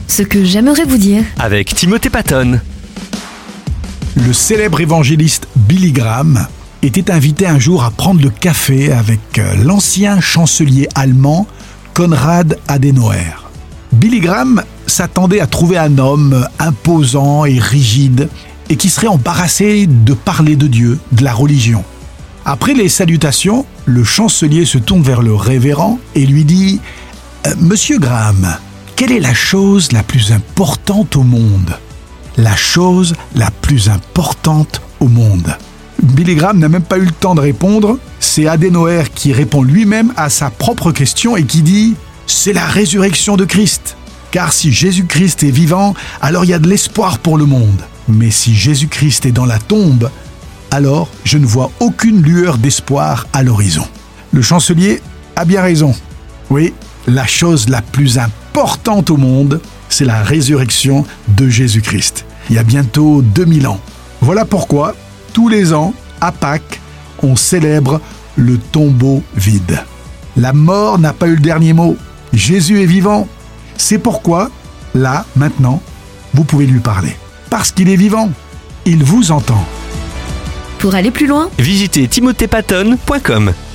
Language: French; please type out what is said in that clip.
Ce que j'aimerais vous dire. Avec Timothée Patton. Le célèbre évangéliste Billy Graham était invité un jour à prendre le café avec l'ancien chancelier allemand Konrad Adenauer. Billy Graham s'attendait à trouver un homme imposant et rigide et qui serait embarrassé de parler de Dieu, de la religion. Après les salutations, le chancelier se tourne vers le révérend et lui dit « Monsieur Graham, quelle est la chose la plus importante au monde ? La chose la plus importante au monde ?» Billy Graham n'a même pas eu le temps de répondre. C'est Adenauer qui répond lui-même à sa propre question et qui dit « C'est la résurrection de Christ. Car si Jésus-Christ est vivant, alors il y a de l'espoir pour le monde. Mais si Jésus-Christ est dans la tombe, alors je ne vois aucune lueur d'espoir à l'horizon. » Le chancelier a bien raison. Oui, la chose la plus importante au monde, c'est la résurrection de Jésus-Christ. Il y a bientôt 2000 ans. Voilà pourquoi, tous les ans, à Pâques, on célèbre le tombeau vide. La mort n'a pas eu le dernier mot. Jésus est vivant. C'est pourquoi, là, maintenant, vous pouvez lui parler. Parce qu'il est vivant. Il vous entend. Pour aller plus loin, Visitez timothépatton.com.